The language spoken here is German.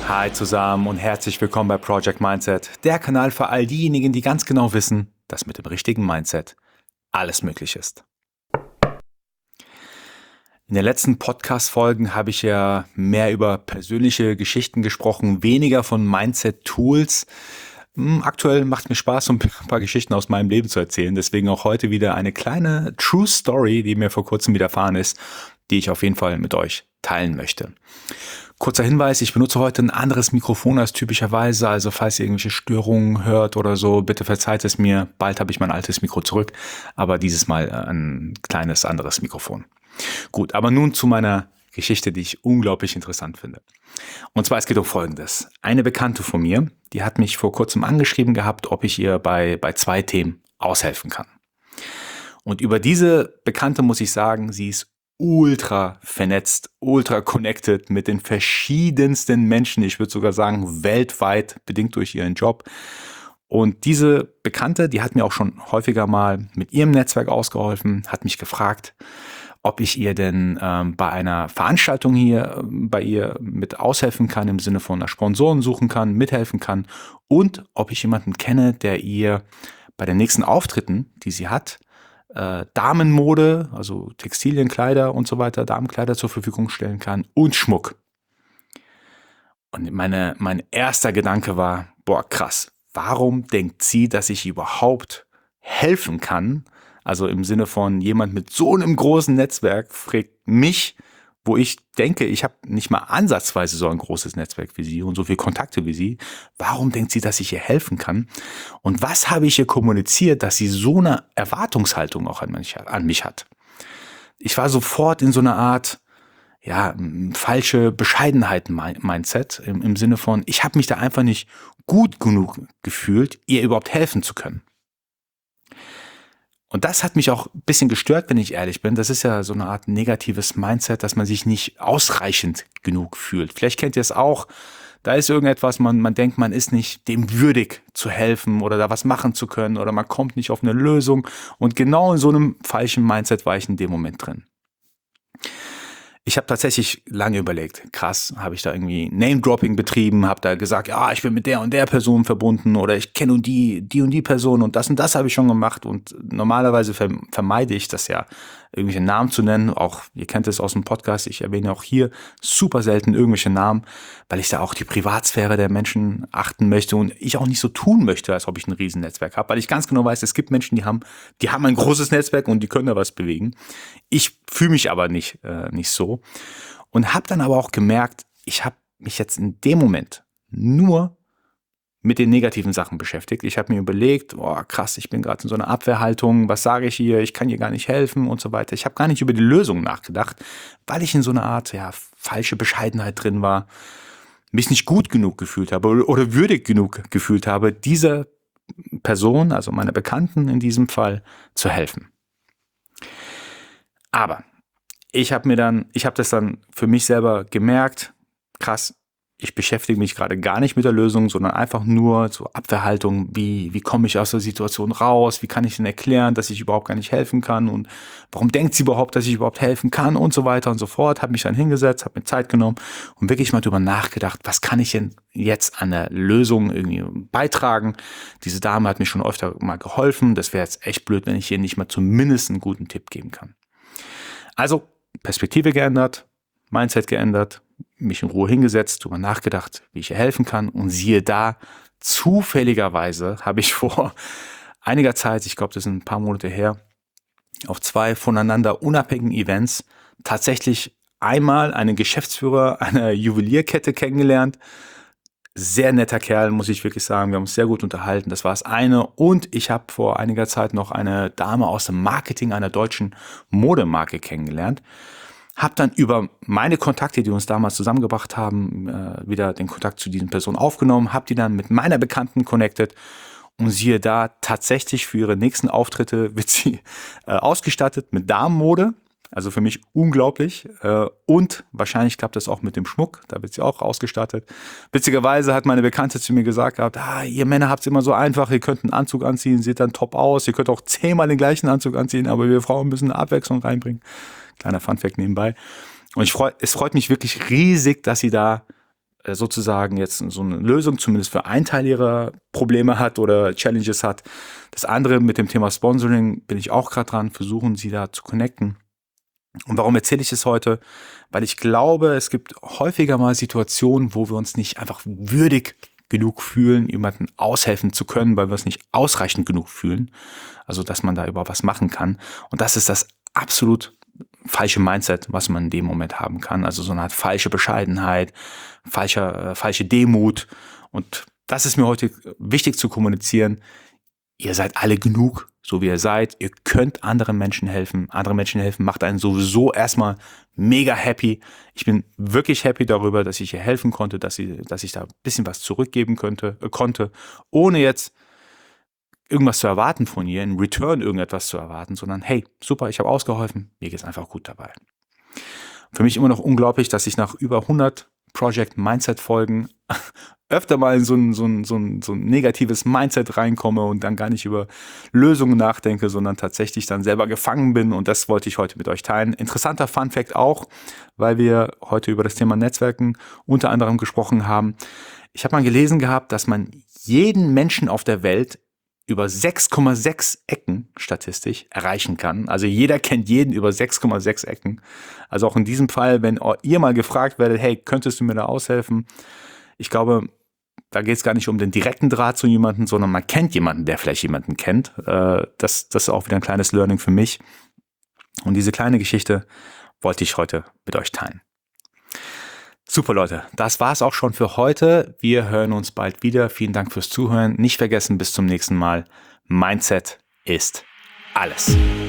Hi zusammen und herzlich willkommen bei Project Mindset, der Kanal für all diejenigen, die ganz genau wissen, dass mit dem richtigen Mindset alles möglich ist. In den letzten Podcast-Folgen habe ich ja mehr über persönliche Geschichten gesprochen, weniger von Mindset-Tools. Aktuell macht es mir Spaß, so ein paar Geschichten aus meinem Leben zu erzählen. Deswegen auch heute wieder eine kleine True Story, die mir vor kurzem widerfahren ist, die ich auf jeden Fall mit euch teilen möchte. Kurzer Hinweis, ich benutze heute ein anderes Mikrofon als typischerweise, also falls ihr irgendwelche Störungen hört oder so, bitte verzeiht es mir. Bald habe ich mein altes Mikro zurück, aber dieses Mal ein kleines anderes Mikrofon. Gut, aber nun zu meiner Geschichte, die ich unglaublich interessant finde. Und zwar, es geht um Folgendes. Eine Bekannte von mir, die hat mich vor kurzem angeschrieben gehabt, ob ich ihr bei 2 Themen aushelfen kann. Und über diese Bekannte muss ich sagen, sie ist ultra vernetzt, ultra connected mit den verschiedensten Menschen. Ich würde sogar sagen, weltweit, bedingt durch ihren Job. Und diese Bekannte, die hat mir auch schon häufiger mal mit ihrem Netzwerk ausgeholfen, hat mich gefragt, ob ich ihr denn bei einer Veranstaltung hier bei ihr mit aushelfen kann, im Sinne von einer Sponsoren suchen kann, mithelfen kann und ob ich jemanden kenne, der ihr bei den nächsten Auftritten, die sie hat, Damenmode, also Textilien, Kleider und so weiter, Damenkleider zur Verfügung stellen kann und Schmuck. Und mein erster Gedanke war, boah, krass, warum denkt sie, dass ich überhaupt helfen kann? Also im Sinne von jemand mit so einem großen Netzwerk fragt mich, wo ich denke, ich habe nicht mal ansatzweise so ein großes Netzwerk wie sie und so viele Kontakte wie sie. Warum denkt sie, dass ich ihr helfen kann? Und was habe ich ihr kommuniziert, dass sie so eine Erwartungshaltung auch an mich hat? Ich war sofort in so einer Art, falsche Bescheidenheit-Mindset im Sinne von, ich habe mich da einfach nicht gut genug gefühlt, ihr überhaupt helfen zu können. Und das hat mich auch ein bisschen gestört, wenn ich ehrlich bin. Das ist ja so eine Art negatives Mindset, dass man sich nicht ausreichend genug fühlt. Vielleicht kennt ihr es auch. Da ist irgendetwas, man denkt, man ist nicht dem würdig zu helfen oder da was machen zu können oder man kommt nicht auf eine Lösung. Und genau in so einem falschen Mindset war ich in dem Moment drin. Ich habe tatsächlich lange überlegt, krass, habe ich da irgendwie Name-Dropping betrieben, habe da gesagt, ja, ich bin mit der und der Person verbunden oder ich kenne die und die Person und das habe ich schon gemacht und normalerweise vermeide ich das ja, irgendwelche Namen zu nennen, auch, ihr kennt es aus dem Podcast, ich erwähne auch hier super selten irgendwelche Namen, weil ich da auch die Privatsphäre der Menschen achten möchte und ich auch nicht so tun möchte, als ob ich ein Riesennetzwerk habe, weil ich ganz genau weiß, es gibt Menschen, die haben ein großes Netzwerk und die können da was bewegen. Ich fühle mich aber nicht so und habe dann aber auch gemerkt, ich habe mich jetzt in dem Moment nur mit den negativen Sachen beschäftigt. Ich habe mir überlegt, oh krass, ich bin gerade in so einer Abwehrhaltung, was sage ich hier, ich kann ihr gar nicht helfen und so weiter. Ich habe gar nicht über die Lösung nachgedacht, weil ich in so einer Art falsche Bescheidenheit drin war, mich nicht gut genug gefühlt habe oder würdig genug gefühlt habe, dieser Person, also meiner Bekannten in diesem Fall, zu helfen. Aber ich habe das dann für mich selber gemerkt, krass, ich beschäftige mich gerade gar nicht mit der Lösung, sondern einfach nur so Abwehrhaltung, wie komme ich aus der Situation raus, wie kann ich denn erklären, dass ich überhaupt gar nicht helfen kann und warum denkt sie überhaupt, dass ich überhaupt helfen kann und so weiter und so fort. Habe mich dann hingesetzt, habe mir Zeit genommen und wirklich mal drüber nachgedacht, was kann ich denn jetzt an der Lösung irgendwie beitragen. Diese Dame hat mir schon öfter mal geholfen, das wäre jetzt echt blöd, wenn ich ihr nicht mal zumindest einen guten Tipp geben kann. Also Perspektive geändert, Mindset geändert, mich in Ruhe hingesetzt, darüber nachgedacht, wie ich ihr helfen kann und siehe da, zufälligerweise habe ich vor einiger Zeit, ich glaube, das sind ein paar Monate her, auf 2 voneinander unabhängigen Events tatsächlich einmal einen Geschäftsführer einer Juwelierkette kennengelernt. Sehr netter Kerl, muss ich wirklich sagen. Wir haben uns sehr gut unterhalten. Das war das eine. Und ich habe vor einiger Zeit noch eine Dame aus dem Marketing einer deutschen Modemarke kennengelernt. Habe dann über meine Kontakte, die uns damals zusammengebracht haben, wieder den Kontakt zu diesen Personen aufgenommen. Habe die dann mit meiner Bekannten connected. Und siehe da, tatsächlich für ihre nächsten Auftritte wird sie ausgestattet mit Damenmode. Also für mich unglaublich. Und wahrscheinlich klappt das auch mit dem Schmuck. Da wird sie auch ausgestattet. Witzigerweise hat meine Bekannte zu mir gesagt gehabt, ihr Männer habt es immer so einfach, ihr könnt einen Anzug anziehen, sieht dann top aus. Ihr könnt auch 10-mal den gleichen Anzug anziehen, aber wir Frauen müssen eine Abwechslung reinbringen. Kleiner Funfact nebenbei. Und es freut mich wirklich riesig, dass sie da sozusagen jetzt so eine Lösung zumindest für einen Teil ihrer Probleme hat oder Challenges hat. Das andere mit dem Thema Sponsoring bin ich auch gerade dran, versuchen sie da zu connecten. Und warum erzähle ich es heute? Weil ich glaube, es gibt häufiger mal Situationen, wo wir uns nicht einfach würdig genug fühlen, jemandem aushelfen zu können, weil wir es nicht ausreichend genug fühlen. Also, dass man da über was machen kann. Und das ist das absolut falsche Mindset, was man in dem Moment haben kann. Also so eine Art falsche Bescheidenheit, falsche Demut. Und das ist mir heute wichtig zu kommunizieren. Ihr seid alle genug, so wie ihr seid. Ihr könnt anderen Menschen helfen. Andere Menschen helfen macht einen sowieso erstmal mega happy. Ich bin wirklich happy darüber, dass ich ihr helfen konnte, dass ich da ein bisschen was zurückgeben konnte, ohne jetzt irgendwas zu erwarten von ihr, in Return irgendetwas zu erwarten, sondern hey, super, ich habe ausgeholfen, mir geht's einfach gut dabei. Für mich immer noch unglaublich, dass ich nach über 100 Project Mindset Folgen öfter mal in so ein negatives Mindset reinkomme und dann gar nicht über Lösungen nachdenke, sondern tatsächlich dann selber gefangen bin, und das wollte ich heute mit euch teilen. Interessanter Fun Fact auch, weil wir heute über das Thema Netzwerken unter anderem gesprochen haben. Ich habe mal gelesen gehabt, dass man jeden Menschen auf der Welt über 6,6 Ecken statistisch erreichen kann. Also jeder kennt jeden über 6,6 Ecken. Also auch in diesem Fall, wenn ihr mal gefragt werdet, hey, könntest du mir da aushelfen? Ich glaube, da geht es gar nicht um den direkten Draht zu jemandem, sondern man kennt jemanden, der vielleicht jemanden kennt. Das ist auch wieder ein kleines Learning für mich. Und diese kleine Geschichte wollte ich heute mit euch teilen. Super, Leute, das war's auch schon für heute. Wir hören uns bald wieder. Vielen Dank fürs Zuhören. Nicht vergessen, bis zum nächsten Mal. Mindset ist alles.